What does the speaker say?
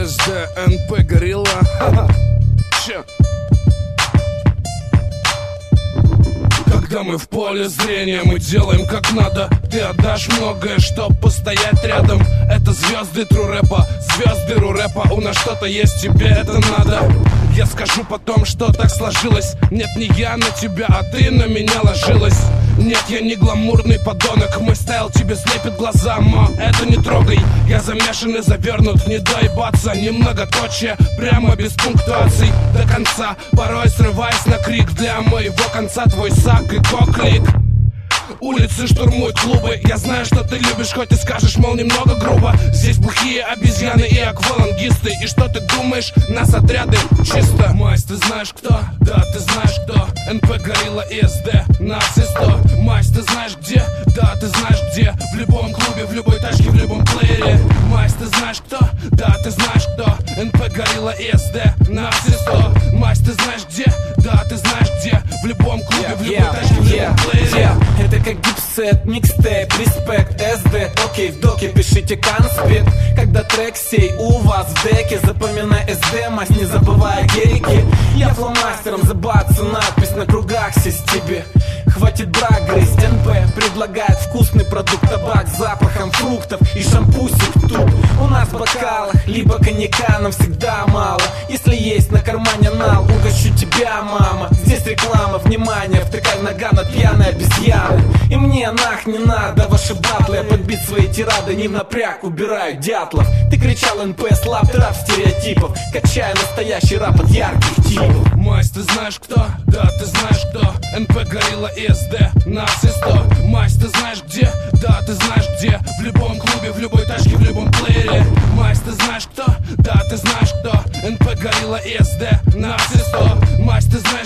СД, НП, Горилла. Че? Когда мы в поле зрения, мы делаем как надо. Ты отдашь многое, чтоб постоять рядом. Это звезды тру рэпа, звезды ру рэпа. У нас что-то есть, тебе это надо. Я скажу потом, что так сложилось. Нет, не я на тебя, а ты на меня ложилась. Нет, я не гламурный подонок. Мой стайл тебе слепит глаза, но это не трогай. Я замешан и завернут, не доебаться. Ни многоточие, прямо без пунктуаций до конца, порой срываясь на крик. Для моего конца твой сак и коклик. Улицы штурмуют клубы. Я знаю, что ты любишь, хоть и скажешь, мол, немного грубо. Здесь бухие обезьяны и аквалангисты. И что ты думаешь, нас отряды чисто. Мась, ты знаешь кто? Да, ты знаешь кто. НП, Горилла и СД, на все 100. Мась, ты знаешь где? Да, ты знаешь где. В любом клубе, в любой тачке, в любом плеере. Мась, ты знаешь кто? Да, ты знаешь кто. НП, Горилла и СД, на все 100. Мась, ты знаешь где? Да, ты знаешь где. В любом клубе, в любой тачке, в любом плеере. Это как гипсет, микстейп, респект, СД. Окей, в доке пишите конспект. Когда трек сей у вас в деке, запоминай СД, мась, не забывай гейки. Я фломастером забаться, надпись на кругах сесть тебе. Хватит брак грызть, НП предлагает вкусный продукт, табак с запахом фруктов и шампусик тут. У нас в бокалах, либо коньяка нам всегда мало. Если есть на кармане нал, угощу тебя, мама. Здесь реклама, внимание, втыкай в наган от пьяной обезьяны. И мне нах не надо ваши батлы, я подбить свои тирады не в напряг, убираю дятлов. Ты кричал НП, слаб трап стереотипов, качаю настоящий рап от ярких типов. Мась, ты знаешь кто? Да, ты знаешь кто. НП, Горилла и СД, на все 100. Мась, ты знаешь где? Да, ты знаешь где. В любом клубе, в любой тачке, в любом плеере. Мась, ты знаешь кто? Да, ты знаешь кто. НП, Горилла и СД, на все 100. Мась, ты знаешь